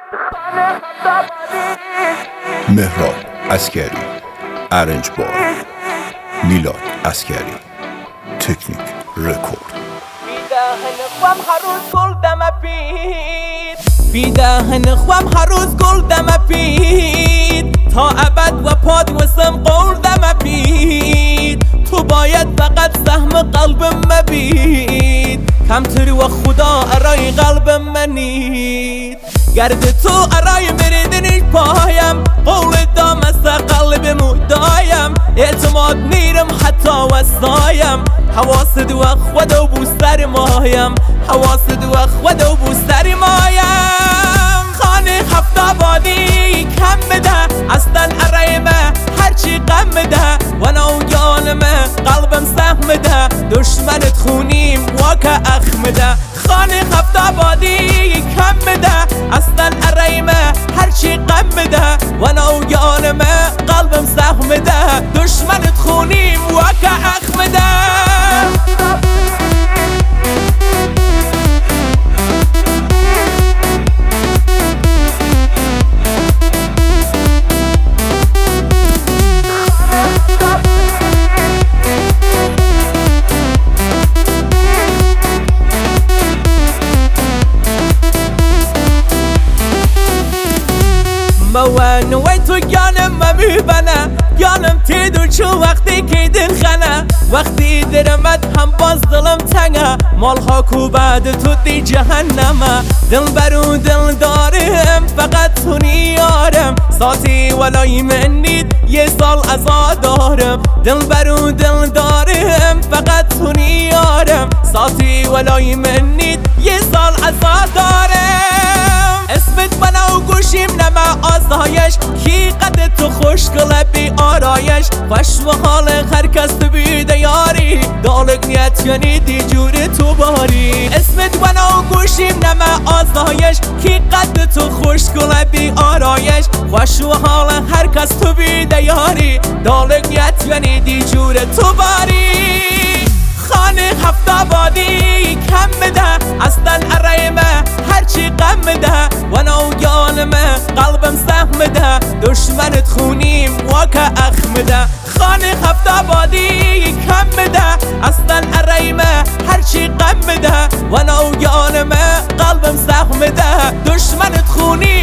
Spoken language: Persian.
مهراب عسکری، ارنج بار، میلاد عسکری، تکنیک رکورد. بی دهن خوام هر روز گل دم پید تا ابد و پاد وسم قول دم پید تو باید فقط سهم قلبم مبید کمتر و خدا ارای قلبم منید گرد تو ارای مردنش پایم قول دام از قلبمو دایم اعتماد نیرم حتی وسایم حواسد و خود و بوستر مایم حواسد و خود و بوستر مایم خانه هفت آبادی کم بده اصلا ارائمه هرچی غم بده و نوگانمه قلبم سهم ده دشمنت خونیم واکه اخم ده خانه هفت آبادی کم بده اصلا ارائمه هرچی غم بده و نوگانمه قلبم سهم ده دشمنت خونیم واکه اخم ده نوی تو گانم میبنه گانم تیدو چو وقتی که دل خنه وقتی درمت هم باز دلم تنگه مالها کو بعد تو دی جهنمه دل برو دل دارم فقط تو نیارم ساتی ولای منید یه سال ازا دارم دل برو دل دارم فقط تو نیارم ساتی ولای منید یه سال ازا دارم اسمت منو گوشیم نمه آزایش کی قد تو خوشگله بی آرایش خوش و حال هر کس تو بیده یاری دالک نیت یعنی دی جور تو باری اسمت منو گوشیم نمه آزایش کی قد تو خوشگله بی آرایش خوش و حال هر کس تو بیده یاری دالک نیت یعنی دی جور تو باری خانه هفت آبادی کم بده اصلا ارائمه هرچی غم بده و نوگانمه قلبم سهم ده دشمنت خونیم واکه اخم ده خانه هفت آبادی کم بده اصلا ارائمه هرچی غم بده و نوگانمه قلبم سهم ده دشمنت خونیم